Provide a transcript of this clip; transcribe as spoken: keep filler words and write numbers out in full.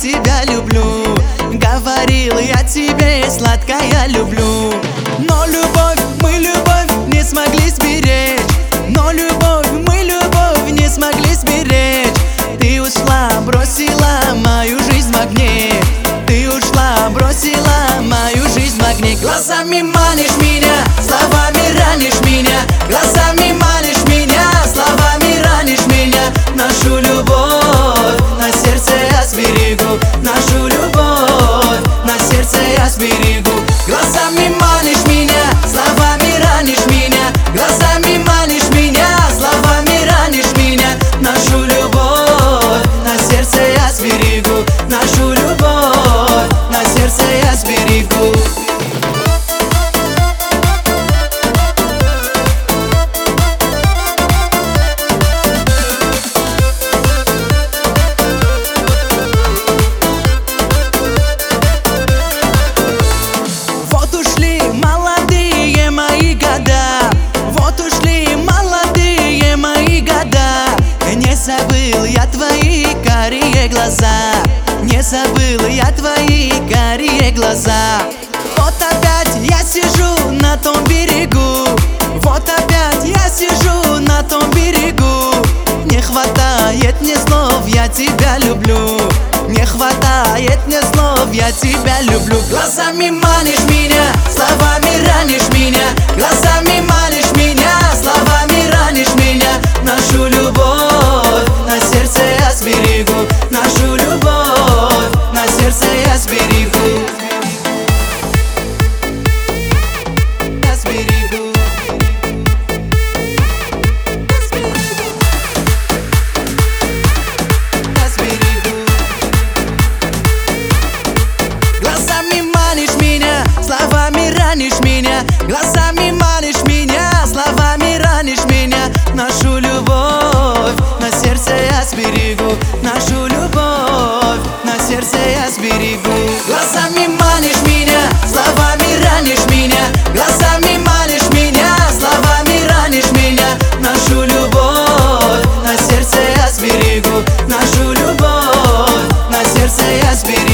тебя люблю. Говорил я тебе, сладкая, люблю. Но любовь, мы любовь не смогли сберечь. Но любовь, мы любовь не смогли сберечь. Ты ушла, бросила мою жизнь в огне. Ты ушла, бросила мою жизнь в огне. Глазами манишь меня, словами ранишь меня. Глазами манишь меня, словами ранишь меня. Нашу любовь на сердце я сберегу. Нашу любовь на сердце я сберегу. Глазами манишь меня, словами ранишь меня. Глазами манишь меня, словами ранишь меня. Нашу любовь на сердце я сберегу. Нашу любовь на сердце я сберегу. Вот ушли молодые мои года. Вот ушли молодые мои года. Не забыл я твои карие глаза. Не забыл я твои карие глаза. Вот опять я сижу на том берегу. Вот опять я сижу на том берегу. Не хватает мне слов, я тебя люблю. Не хватает мне слов, я тебя люблю. Глазами манишь меня, словами ранишь меня. Глазами манишь меня, словами ранишь меня. Нашу любовь на сердце я сберегу. Нашу любовь на сердце я сберегу. Я сберегу. Я сберегу. Глазами манишь меня, словами ранишь меня. Глазами манишь меня, словами ранишь меня. Нашу любовь на сердце я сберегу. Нашу любовь на сердце я сберегу. Глазами манишь меня, словами ранишь меня. Глазами манишь меня, словами ранишь меня. Нашу любовь на сердце я сберегу. Нашу любовь на сердце я сберегу.